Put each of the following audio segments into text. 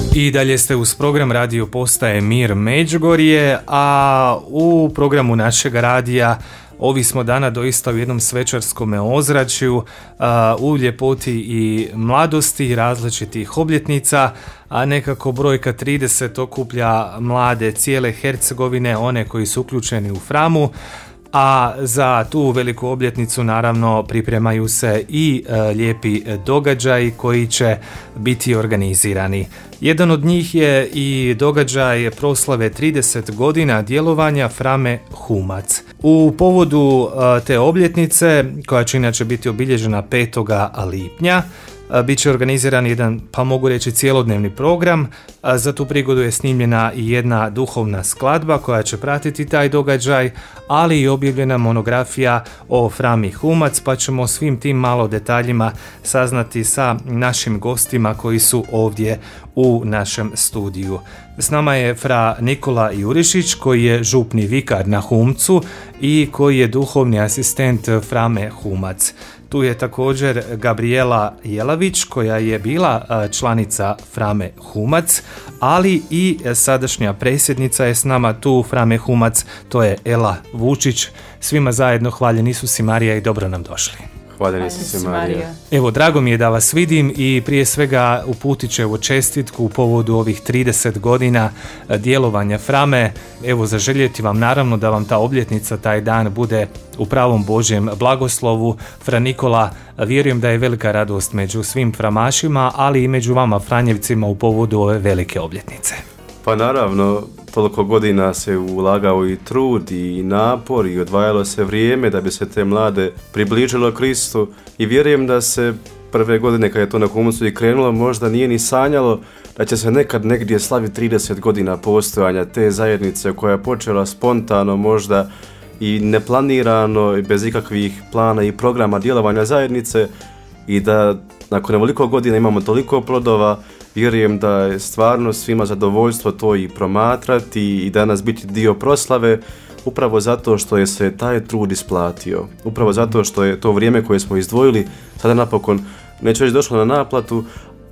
I dalje ste uz program Radio Postaje Mir Međugorje, a u programu našeg radija ovi smo dana doista u jednom svečarskom ozračju, u ljepoti i mladosti različitih obljetnica, a nekako brojka 30 okuplja mlade cijele Hercegovine, one koji su uključeni u Framu. A za tu veliku obljetnicu naravno pripremaju se i lijepi događaji koji će biti organizirani. Jedan od njih je i događaj proslave 30 godina djelovanja Frame Humac. U povodu te obljetnice, koja će inače biti obilježena 5. lipnja, bit će organiziran jedan, pa mogu reći, cjelodnevni program. Za tu prigodu je snimljena i jedna duhovna skladba koja će pratiti taj događaj, ali i objavljena monografija o Frami Humac, pa ćemo svim tim malo detaljima saznati sa našim gostima koji su ovdje u našem studiju. S nama je fra Nikola Jurišić, koji je župni vikar na Humcu i koji je duhovni asistent Frame Humac. Tu je također Gabriela Jelavić, koja je bila članica Frame Humac, ali i sadašnja predsjednica je s nama tu Frame Humac, to je Ela Vučić. Svima zajedno hvaljen Isus i Marija i dobro nam došli. Hvaljen Isus i Marija. Evo, drago mi je da vas vidim i prije svega uputit ću čestitku u povodu ovih 30 godina djelovanja Frame. Evo, zaželjeti vam naravno da vam ta obljetnica, taj dan bude u pravom Božjem blagoslovu. Fra Nikola, vjerujem da je velika radost među svim framašima, ali i među vama Franjevcima u povodu ove velike obljetnice. Pa naravno, toliko godina se ulagao i trud i napor i odvajalo se vrijeme da bi se te mlade približilo Kristu i vjerujem da se prve godine kad je to na Humcu i krenulo možda nije ni sanjalo da će se nekad negdje slaviti 30 godina postojanja te zajednice koja je počela spontano možda i neplanirano i bez ikakvih plana i programa djelovanja zajednice i da nakon ovoliko godina imamo toliko plodova. Vjerujem da je stvarno svima zadovoljstvo to i promatrati i danas biti dio proslave, upravo zato što je se taj trud isplatio. Upravo zato što je to vrijeme koje smo izdvojili sada napokon, neće već došlo na naplatu,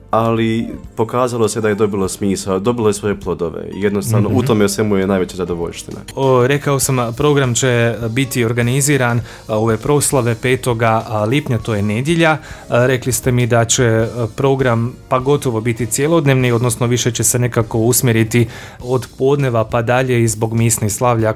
ali pokazalo se da je dobilo smisao, dobilo je svoje plodove i jednostavno u tome svemu je najveća zadovoljština. Rekao sam, program će biti organiziran ove proslave 5. lipnja, to je nedjelja. Rekli ste mi da će program pa gotovo biti cjelodnevni, odnosno više će se nekako usmjeriti od podneva pa dalje i zbog misnih slavlja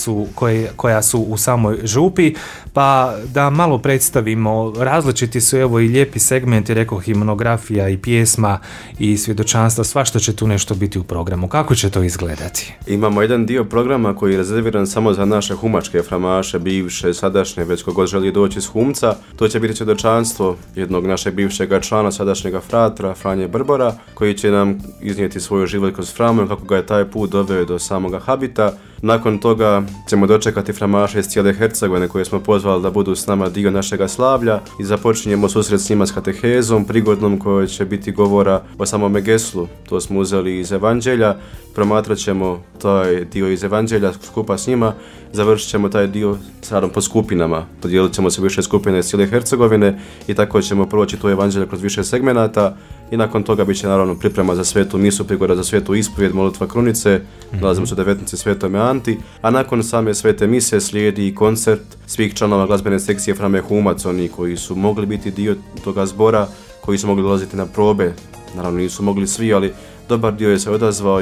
koja su u samoj župi. Pa da malo predstavimo, različiti su evo i lijepi segmenti, rekoh i monografija i pjesma i svjedočanstva, svašta će tu nešto biti u programu. Kako će to izgledati? Imamo jedan dio programa koji je rezerviran samo za naše humačke framaše, bivše, sadašnje, već kogod želi doći iz Humca. To će biti svjedočanstvo jednog našeg bivšega člana, sadašnjega fratra, Franje Brbora, koji će nam iznijeti svoj život kroz Framu, kako ga je taj put doveo do samoga habita. Nakon toga ćemo dočekati framaše iz cijele Hercegovine koje smo pozvali da budu s nama dio našega slavlja i započinjemo susret s njima s katehezom prigodnom kojoj će biti govora o samome geslu. To smo uzeli iz Evanđelja, promatrat ćemo taj dio iz Evanđelja skupa s njima, završit ćemo taj dio s radom po skupinama. Podijelit ćemo se više skupine iz cijele Hercegovine i tako ćemo proći to Evanđelje kroz više segmenata i nakon toga bit će naravno priprema za svetu misu, prigoda za svetu ispovijed, molitva krunice, nalazimo se u 19. Svetome Anti, a nakon same svete mise slijedi i koncert svih članova glazbene sekcije Frame Humac, oni koji su mogli biti dio toga zbora, koji su mogli dolaziti na probe, naravno nisu mogli svi, ali dobar dio je se odazvao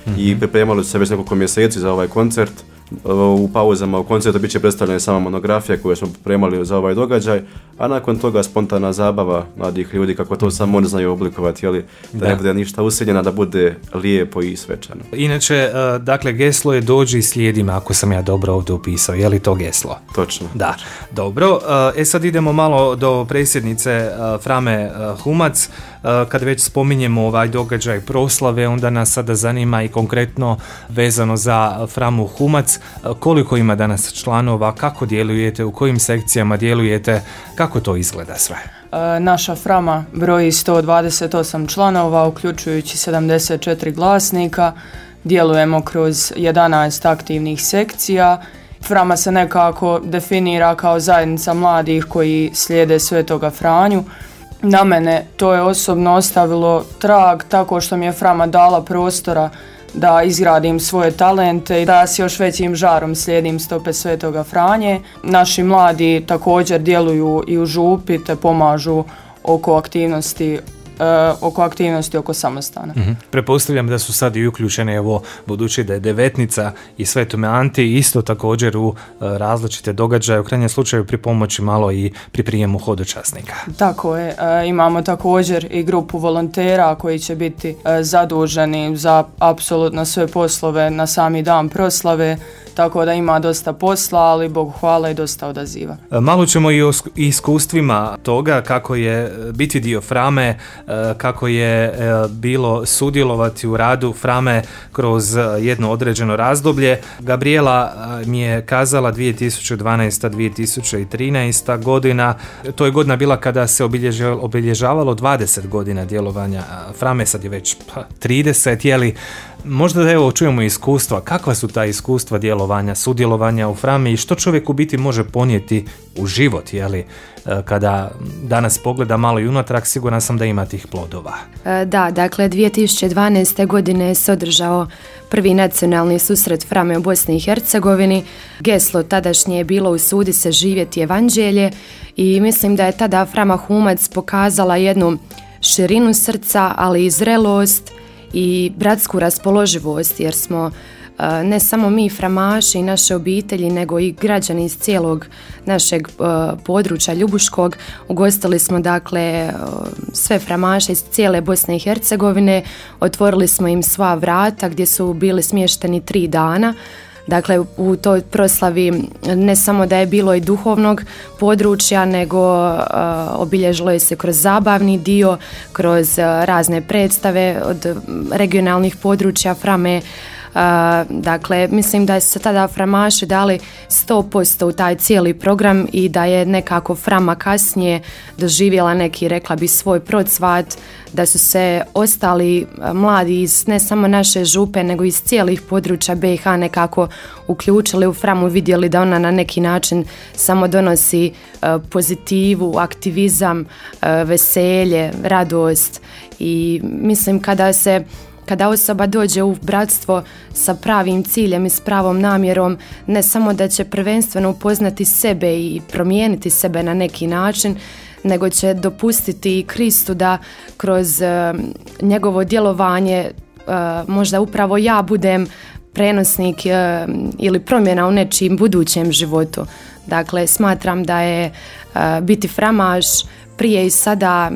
i pripremali su se već nekoliko mjeseci za ovaj koncert. U pauzama u koncertu bit će predstavljena sama monografija koju smo pripremali za ovaj događaj, a nakon toga spontana zabava mladih ljudi kako to samo oni znaju oblikovati, da ne bude ništa usiljeno, da bude lijepo i svečano. Inače, dakle, geslo je dođi i slijedi me, ako sam ja dobro ovdje upisao, je li to geslo? Točno. Da, dobro. Sad idemo malo do predsjednice Frame Humac. Kad već spominjemo ovaj događaj proslave, onda nas sada zanima i konkretno vezano za Framu Humac. Koliko ima danas članova, kako djelujete, u kojim sekcijama djelujete, kako to izgleda sve? Naša Frama broji 128 članova, uključujući 74 glasnika. Djelujemo kroz 11 aktivnih sekcija. Frama se nekako definira kao zajednica mladih koji slijede Svetoga Franju. Na mene to je osobno ostavilo trag tako što mi je Frama dala prostora da izgradim svoje talente i da s još većim žarom slijedim stope Svetoga Franje. Naši mladi također djeluju i u župi te pomažu oko aktivnosti oko samostana. Prepostavljam da su sad i uključene, evo, budući da je Devetnica i Svetome Anti isto također u različite događaje, u krajnjem slučaju pri pomoći malo i pri prijemu hodočasnika. Tako je, imamo također i grupu volontera koji će biti zaduženi za apsolutno sve poslove na sami dan proslave, tako da ima dosta posla, ali Bogu hvala i dosta odaziva. Malo ćemo i o iskustvima toga kako je biti dio Frame, kako je bilo sudjelovati u radu Frame kroz jedno određeno razdoblje. Gabriela mi je kazala 2012-2013 godina, to je godina bila kada se obilježavalo 20 godina djelovanja Frame, sad je već 30, jeli. Možda da evo čujemo iskustva, kakva su ta iskustva djelovanja, sudjelovanja u Frami i što čovjek u biti može ponijeti u život, jeli? Kada danas pogleda malo i unatrag, sigurna sam da ima tih plodova. Da, dakle 2012. godine se održao prvi nacionalni susret Frame u Bosni i Hercegovini. Geslo tadašnje je bilo usudi se živjeti evanđelje i mislim da je tada Frama Humac pokazala jednu širinu srca, ali i zrelost i bratsku raspoloživost, jer smo ne samo mi framaši i naše obitelji, nego i građani iz cijelog našeg područja Ljubuškog. Ugostili smo dakle sve framaše iz cijele Bosne i Hercegovine, otvorili smo im sva vrata gdje su bili smješteni 3 dana. Dakle, u toj proslavi ne samo da je bilo i duhovnog područja, nego obilježilo je se kroz zabavni dio, kroz razne predstave od regionalnih područja Frame. Dakle, mislim da se tada framaši dali 100% u taj cijeli program i da je nekako Frama kasnije doživjela neki, rekla bi, svoj procvat, da su se ostali mladi iz ne samo naše župe, nego iz cijelih područja BiH nekako uključili u Framu, vidjeli da ona na neki način samo donosi pozitivu, aktivizam, veselje, radost i mislim kada osoba dođe u bratstvo sa pravim ciljem i s pravom namjerom, ne samo da će prvenstveno upoznati sebe i promijeniti sebe na neki način, nego će dopustiti Kristu da kroz njegovo djelovanje možda upravo ja budem prenosnik ili promjena u nečijim budućem životu. Dakle, smatram da je biti framaš prije i sada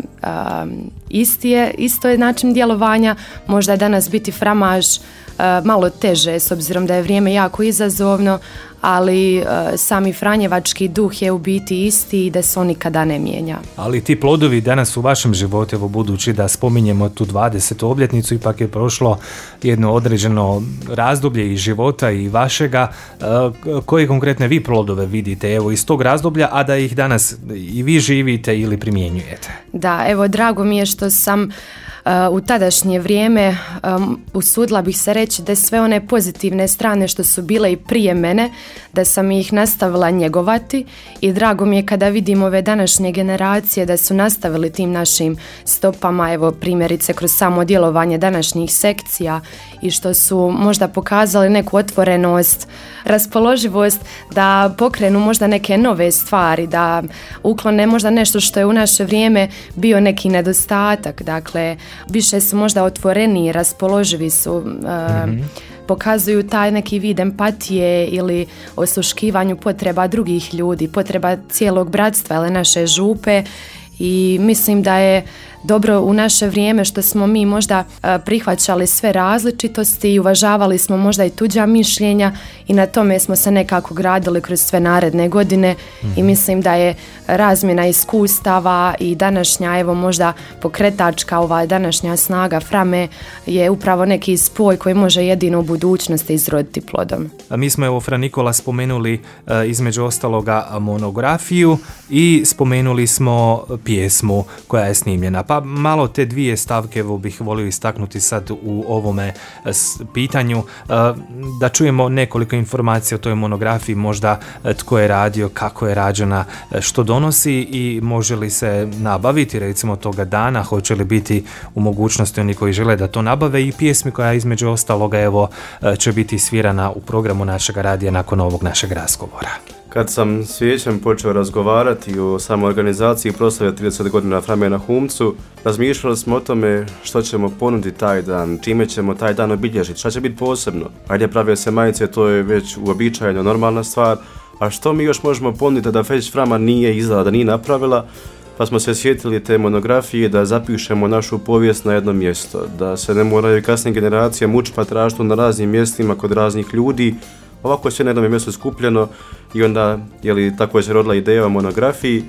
isto je način djelovanja, možda je danas biti framaš malo teže s obzirom da je vrijeme jako izazovno, ali sami franjevački duh je u biti isti i da se on nikada ne mijenja. Ali ti plodovi danas u vašem životu, evo budući da spominjemo tu 20. obljetnicu, ipak je prošlo jedno određeno razdoblje i života i vašega, koje konkretne vi plodove vidite evo iz tog razdoblja, a da ih danas i vi živite ili primjenjujete? Da, evo drago mi je što sam u tadašnje vrijeme usudila bih se reći da sve one pozitivne strane što su bile i prije mene, da sam ih nastavila njegovati i drago mi je kada vidim ove današnje generacije da su nastavili tim našim stopama, evo primjerice kroz samo djelovanje današnjih sekcija i što su možda pokazali neku otvorenost, raspoloživost da pokrenu možda neke nove stvari, da uklone možda nešto što je u naše vrijeme bio neki nedostatak, dakle više su možda otvoreni, raspoloživi su, pokazuju taj neki vid empatije ili osluškivanju potreba drugih ljudi, potreba cijelog bratstva ili naše župe i mislim da je dobro u naše vrijeme što smo mi možda prihvaćali sve različitosti i uvažavali smo možda i tuđa mišljenja i na tome smo se nekako gradili kroz sve naredne godine i mislim da je razmjena iskustava i današnja evo možda pokretačka ova današnja snaga Frame je upravo neki spoj koji može jedino u budućnosti izroditi plodom. A mi smo evo Fra Nikola spomenuli između ostaloga monografiju i spomenuli smo pjesmu koja je snimljena. Pa malo te dvije stavke evo bih volio istaknuti sad u ovome pitanju, da čujemo nekoliko informacija o toj monografiji, možda tko je radio, kako je rađena, što donosi i može li se nabaviti recimo toga dana, hoće li biti u mogućnosti oni koji žele da to nabave i pjesmi koja između ostaloga evo će biti svirana u programu našeg radija nakon ovog našeg razgovora. Kad sam s vijećem počeo razgovarati o samoj organizaciji proslave 30 godina Frame na Humcu, razmišljali smo o tome što ćemo ponuditi taj dan, čime ćemo taj dan obilježiti, šta će biti posebno. Ajde, prave se majice, to je već uobičajeno normalna stvar, a što mi još možemo ponuditi da već Frama nije izdala, da nije napravila, pa smo se sjetili te monografije da zapišemo našu povijest na jedno mjesto, da se ne moraju kasnije generacije mučiti pa tražiti na raznim mjestima kod raznih ljudi. Ovako je sve na jednom mjestu skupljeno i onda tako se rodila ideja o monografiji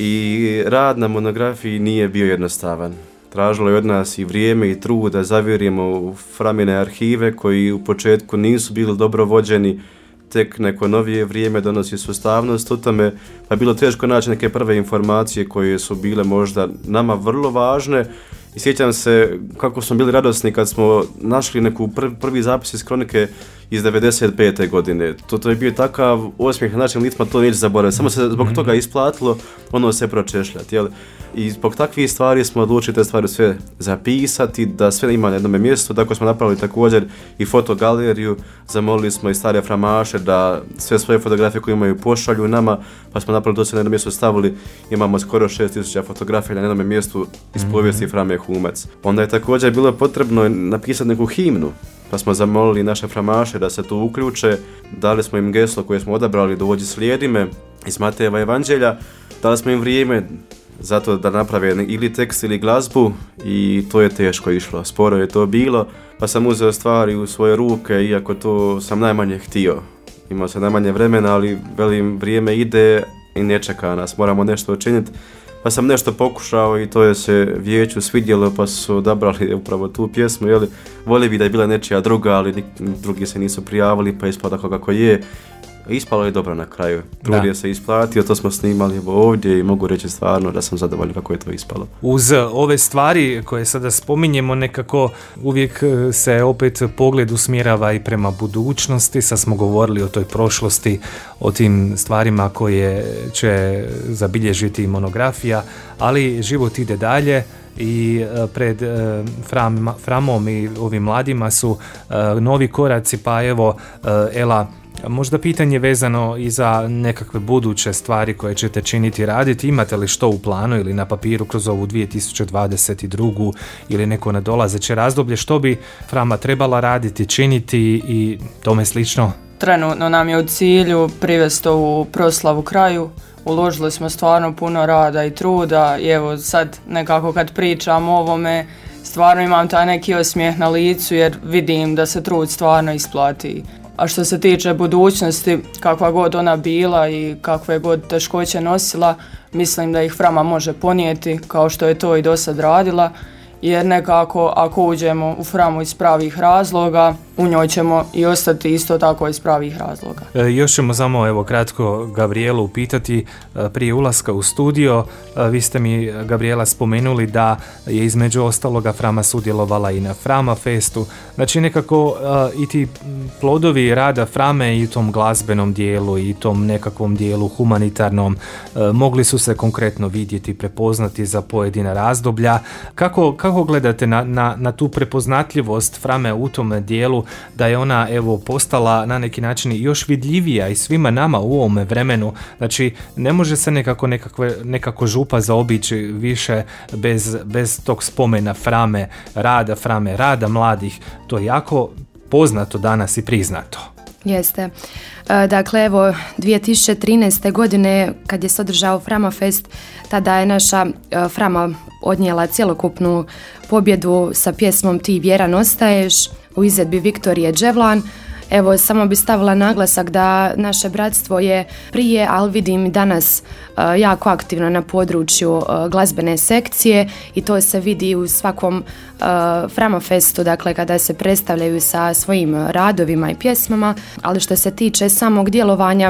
i rad na monografiji nije bio jednostavan. Tražilo je od nas i vrijeme i trud da zavjerimo u Framine arhive koji u početku nisu bili dobro vođeni, tek neko novije vrijeme donosi sustavnost u tome, pa je bilo teško naći neke prve informacije koje su bile možda nama vrlo važne. I sjećam se kako smo bili radosni kad smo našli neku prvi zapis iz kronike iz 95. godine. To je bio takav osmijeh na našim licima, to neće zaboraviti. Samo se zbog toga isplatilo ono se pročešljati. I zbog takvih stvari smo odlučili te stvari sve zapisati, da sve ima na jednom mjestu. Tako smo napravili također i fotogaleriju, zamolili smo i stare framaše da sve svoje fotografije koje imaju pošalju nama, pa smo napravili to sve na jednom mjestu stavili. Imamo skoro 6000 fotografija na jednom mjestu iz povijesti Frame Humac. Onda je također bilo potrebno napisati neku himnu, pa smo zamolili naše framaše da se tu uključe, dali smo im geslo koje smo odabrali, dođi slijedi me iz Matejeva evanđelja, dali smo im vrijeme zato da naprave ili tekst ili glazbu i to je teško išlo, sporo je to bilo, pa sam uzeo stvari u svoje ruke iako to sam najmanje htio. Imao sam najmanje vremena, ali velim vrijeme ide i ne čeka nas, moramo nešto učiniti. Pa sam nešto pokušao i to je se vijeću svidjelo pa su odabrali upravo tu pjesmu. Volio bi da je bila nečija druga, ali drugi se nisu prijavili pa ispalo tako kako je. Ispalo je dobro na kraju. Trud je se isplatio, to smo snimali ovdje i mogu reći stvarno da sam zadovoljan kako je to ispalo. Uz ove stvari koje sada spominjemo nekako uvijek se opet pogled usmjerava i prema budućnosti. Sad smo govorili o toj prošlosti, o tim stvarima koje će zabilježiti monografija, ali život ide dalje. I pred Framom i ovim mladima su novi koraci, pa evo Ela, možda pitanje vezano i za nekakve buduće stvari koje ćete činiti, raditi, imate li što u planu ili na papiru kroz ovu 2022. ili neko nadolazeće razdoblje, što bi Frama trebala raditi, činiti i tome slično? Trenutno nam je u cilju privesti ovu proslavu kraju. Uložili smo stvarno puno rada i truda i evo sad nekako kad pričam o ovome stvarno imam taj neki osmijeh na licu jer vidim da se trud stvarno isplati. A što se tiče budućnosti, kakva god ona bila i kakve god teškoće nosila, mislim da ih Frama može ponijeti kao što je to i do sad radila. Jer nekako ako uđemo u Framu iz pravih razloga, u njoj ćemo i ostati isto tako iz pravih razloga. Još ćemo samo evo kratko Gabrijelu pitati prije ulaska u studio. Vi ste mi, Gabrijela, spomenuli da je između ostaloga Frama sudjelovala i na Frama Festu. Znači nekako i ti plodovi rada Frame i u tom glazbenom dijelu i tom nekakvom dijelu humanitarnom mogli su se konkretno vidjeti, prepoznati za pojedina razdoblja. Kako gledate na tu prepoznatljivost Frame u tom dijelu, da je ona evo postala na neki način još vidljivija i svima nama u ovome vremenu? Znači ne može se nekako župa zaobići više bez tog spomena Frame, rada mladih. To je jako poznato danas i priznato. Jeste. Dakle, evo, 2013. godine kad je se održao Frama Fest, tada je naša Frama odnijela cjelokupnu pobjedu sa pjesmom Ti vjeran ostaješ u izvedbi Viktorije Đevlan. Evo, samo bi stavila naglasak da naše bratstvo je prije, ali vidim i danas jako aktivno na području glazbene sekcije i to se vidi u svakom Frama Festu, dakle kada se predstavljaju sa svojim radovima i pjesmama, ali što se tiče samog djelovanja,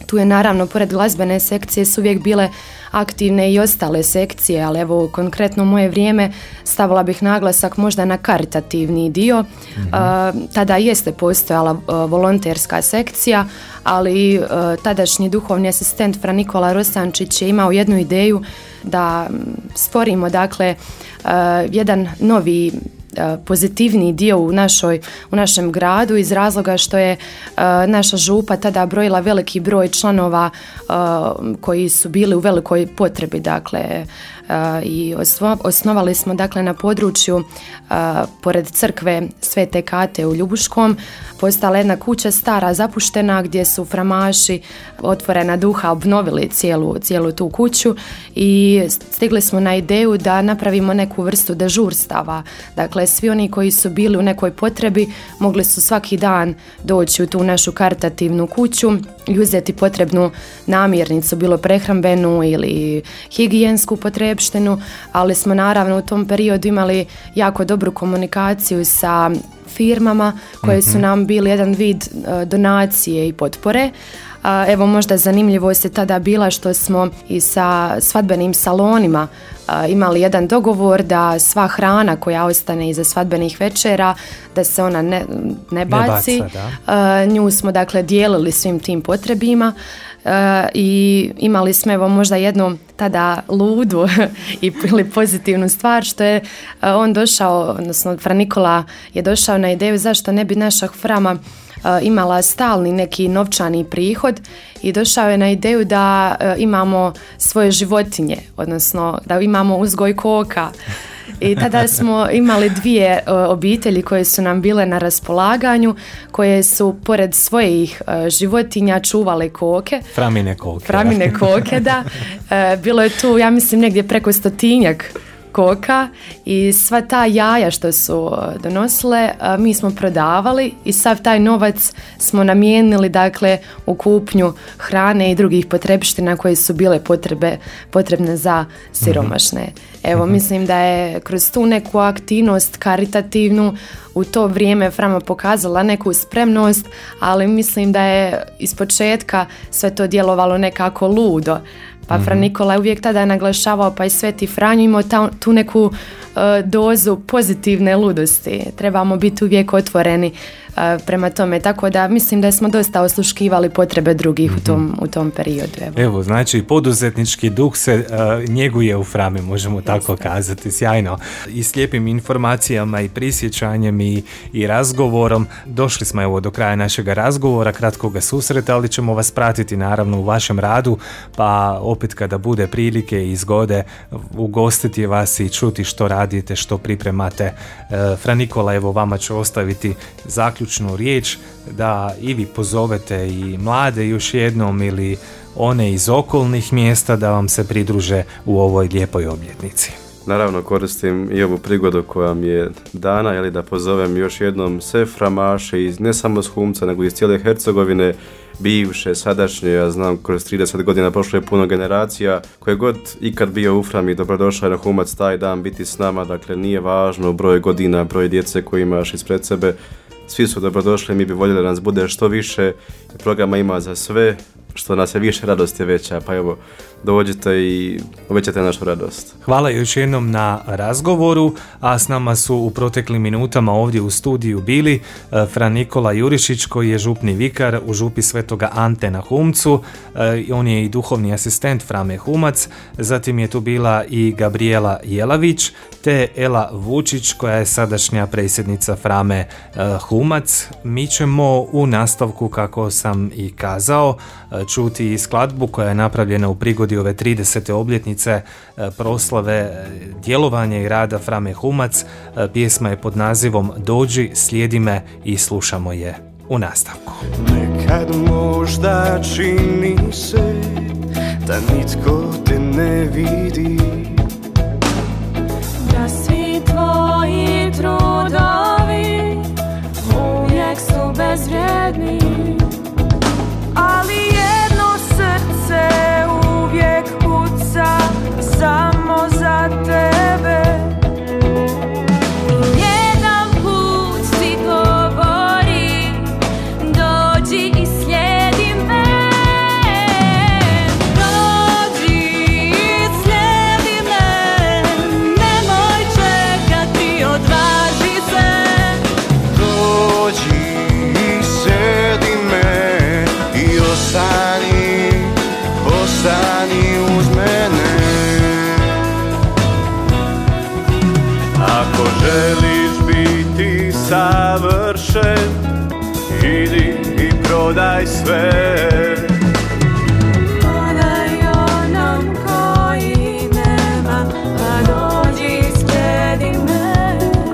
Tu je naravno, pored glazbene sekcije su uvijek bile aktivne i ostale sekcije, ali evo konkretno u moje vrijeme stavila bih naglasak možda na karitativni dio. Tada jeste postojala volonterska sekcija, ali tadašnji duhovni asistent Fra Nikola Rosančić je imao jednu ideju da stvorimo dakle jedan novi pozitivni dio u našem gradu iz razloga što je naša župa tada brojila veliki broj članova koji su bili u velikoj potrebi, dakle i osnovali smo dakle na području pored crkve Svete Kate u Ljubuškom postala jedna kuća stara zapuštena gdje su framaši otvorena duha obnovili cijelu tu kuću i stigli smo na ideju da napravimo neku vrstu dežurstava. Dakle, svi oni koji su bili u nekoj potrebi mogli su svaki dan doći u tu našu karitativnu kuću i uzeti potrebnu namirnicu, bilo prehrambenu ili higijensku potrebštinu, ali smo naravno u tom periodu imali jako dobru komunikaciju sa firmama koje su nam bili jedan vid donacije i potpore. Evo možda zanimljivost je tada bila što smo i sa svadbenim salonima imali jedan dogovor da sva hrana koja ostane iza svadbenih večera da se ona ne baci. Nju smo dakle dijelili svim tim potrebima i imali smo evo možda jednu tada ludu ili pozitivnu stvar što je on došao, odnosno Fra Nikola je došao na ideju zašto ne bi naša frama imala stalni neki novčani prihod i došao je na ideju da imamo svoje životinje, odnosno da imamo uzgoj koka. I tada smo imali dvije obitelji koje su nam bile na raspolaganju, koje su pored svojih životinja čuvale koke. Framine koke, da. Bilo je tu, ja mislim, negdje preko 100 koka i sva ta jaja što su donosile mi smo prodavali i sav taj novac smo namijenili dakle u kupnju hrane i drugih potrebština koje su bile potrebne za siromašne. Evo, mislim da je kroz tu neku aktivnost karitativnu u to vrijeme Frama pokazala neku spremnost, ali mislim da je ispočetka sve to djelovalo nekako ludo. Pa Fra Nikola je uvijek tada naglašavao, pa i Sveti Franjo imao tu neku dozu pozitivne ludosti. Trebamo biti uvijek otvoreni prema tome, tako da mislim da smo dosta osluškivali potrebe drugih u tom periodu. Evo, znači poduzetnički duh se njeguje u Frami, možemo tako kazati, sjajno. I s lijepim informacijama i prisjećanjem i razgovorom došli smo evo do kraja našeg razgovora, kratkoga susreta, ali ćemo vas pratiti naravno u vašem radu, pa opet kada bude prilike i zgode ugostiti vas i čuti što radite, što pripremate. Fra Nikola, evo vama ću ostaviti zaključnu riječ da i vi pozovete i mlade još jednom ili one iz okolnih mjesta da vam se pridruže u ovoj lijepoj obljetnici. Naravno, koristim i ovu prigodu koja mi je dana, da pozovem još jednom sve framaše iz ne samo s Humca, nego iz cijele Hercegovine, bivše, sadašnje, ja znam kroz 30 godina prošlo je puno generacija, koje god ikad bio u Frami, dobrodošao je na Humac taj dan biti s nama, dakle nije važno broj godina, broj djece koji imaš ispred sebe, svi su dobrodošli, mi bi voljeli da nas bude što više, programa ima za sve, što nas je više, radost je veća, pa evo, dođite i uvećate našu radost. Hvala još jednom na razgovoru, a s nama su u proteklim minutama ovdje u studiju bili Fra Nikola Jurišić, koji je župni vikar u župi Svetoga Ante na Humcu, on je i duhovni asistent Frame Humac, zatim je tu bila i Gabriela Jelavić, te Ela Vučić, koja je sadašnja predsjednica Frame Humac. Mi ćemo u nastavku, kako sam i kazao, čuti skladbu koja je napravljena u prigodi ove 30. obljetnice proslave djelovanja i rada Frame Humac. Pjesma je pod nazivom Dođi, slijedi me i slušamo je u nastavku. Nekad možda čini se da nitko te ne vidi, da svi tvoji trudovi uvijek su bezvrijedni, ali jedno srce uvijek kuca samo za tebe. Jedan put ti govori, dođi i slijedi me. završen, idi i prodaj sve. Prodaj onom koji nema, a dođi slijedi me.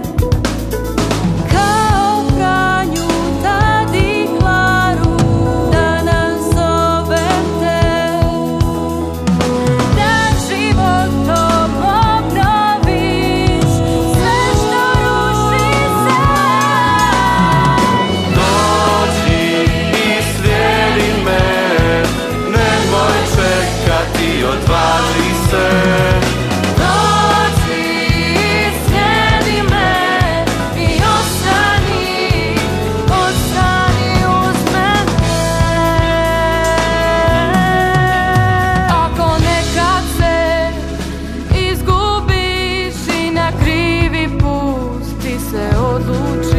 Kao Franju tad i Klaru, da nas zovem te, da životom obnoviš sve što ruši se. Dođi i slijedi me, nemoj čekati, odvaži se. Dođi i slijedi me i ostani uz mene. Ako nekad se izgubiš i na krivi put ti se odluči,